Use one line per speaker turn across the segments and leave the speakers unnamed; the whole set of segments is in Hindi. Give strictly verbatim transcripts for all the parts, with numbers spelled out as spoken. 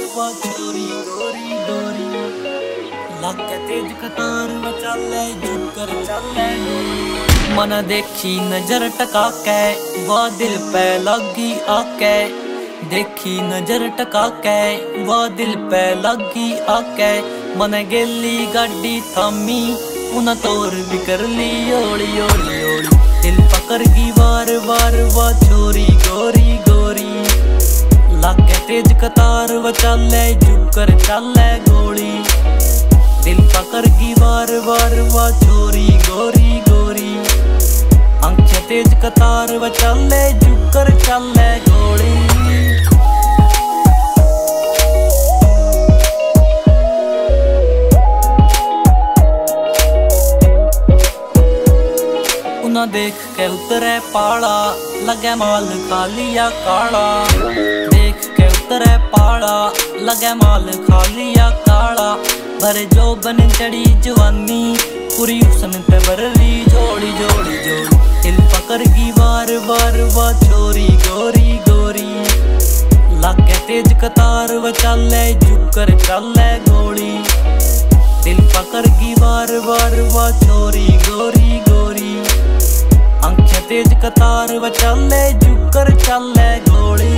वा छोरी गोरी गोरी लागे तेज कतार व चले झुकर चले मन देखी नजर टका के वा दिल पे लगी आके देखी नजर टका के वा दिल पे लगी आके मन गेली गाड़ी थामी उन तोर भी कर ली ओली ओली ओली दिल पकड़ गई वार वार वा छोरी गोरी गोरी लागे तेज कतार व चले झुकर चले गोली दिल पकड़ गई वार वार वा छोरी गोरी गोरी आंखें तेज कतार व चले झुकर चले गोली उना देख के उतरे पाला लगे माल खा लिया काला देख के उतरे पाला लगे माल खा लिया काला भरे जो बन चढ़ी जवानी पूरी हुसन पे बरली जोड़ी जोड़ी जोड़ी दिल पकड़ गई वार वार वा छोरी गोरी गोरी लागे तेज कतार व चले झुकर चले गोली दिल पकड़ गई वार वार वा छोरी गोरी गोरी आंखें तेज कतार व चले झुकर चले गोली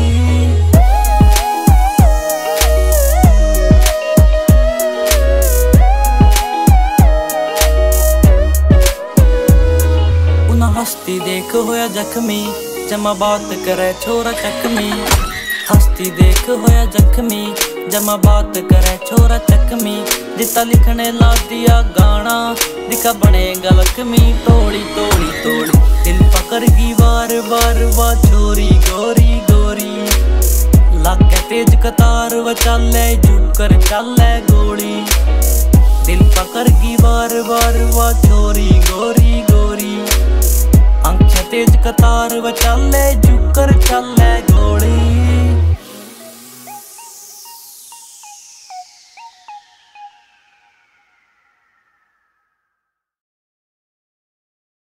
हस्ती देख होया जख्मी जमा बात करे छोरा चकमी हस्ती देख होया जख्मी जमा बात करे छोरा चकमी जिता लिखने ला दिया गाना दिखा बनेगा लक्ष्मी तोड़ी तोड़ी तोड़ी दिल पकड़ गई वार वार वा छोरी गोरी गोरी लागे तेज कतार व चले झुकर चले गोली दिल पकड़ गई वार वार वा छोरी गोरी गोरी आंखें तेज कतार व चले झुकर चले